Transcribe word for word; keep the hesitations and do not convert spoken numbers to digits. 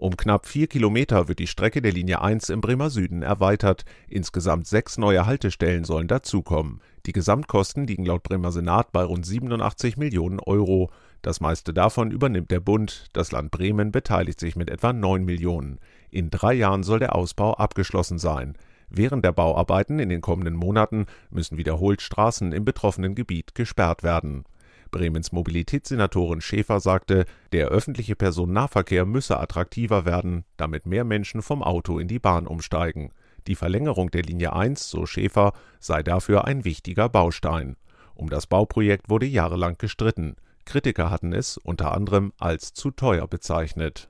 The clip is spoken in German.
Um knapp vier Kilometer wird die Strecke der Linie eins im Bremer Süden erweitert. Insgesamt sechs neue Haltestellen sollen dazukommen. Die Gesamtkosten liegen laut Bremer Senat bei rund siebenundachtzig Millionen Euro. Das meiste davon übernimmt der Bund. Das Land Bremen beteiligt sich mit etwa neun Millionen. In drei Jahren soll der Ausbau abgeschlossen sein. Während der Bauarbeiten in den kommenden Monaten müssen wiederholt Straßen im betroffenen Gebiet gesperrt werden. Bremens Mobilitätssenatorin Schäfer sagte, der öffentliche Personennahverkehr müsse attraktiver werden, damit mehr Menschen vom Auto in die Bahn umsteigen. Die Verlängerung der Linie eins, so Schäfer, sei dafür ein wichtiger Baustein. Um das Bauprojekt wurde jahrelang gestritten. Kritiker hatten es unter anderem als zu teuer bezeichnet.